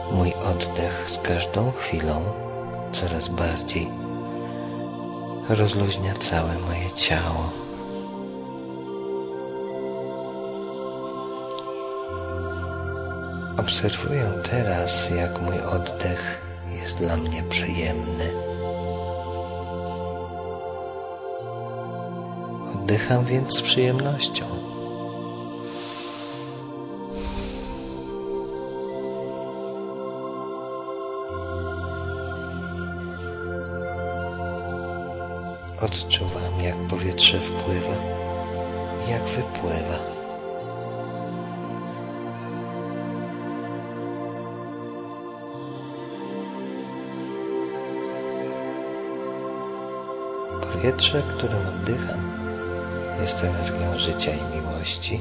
Mój oddech z każdą chwilą coraz bardziej rozluźnia całe moje ciało. Obserwuję teraz, jak mój oddech jest dla mnie przyjemny. Oddycham więc z przyjemnością. Odczuwam, jak powietrze wpływa i jak wypływa. Powietrze, którym oddycham, jest energią życia i miłości.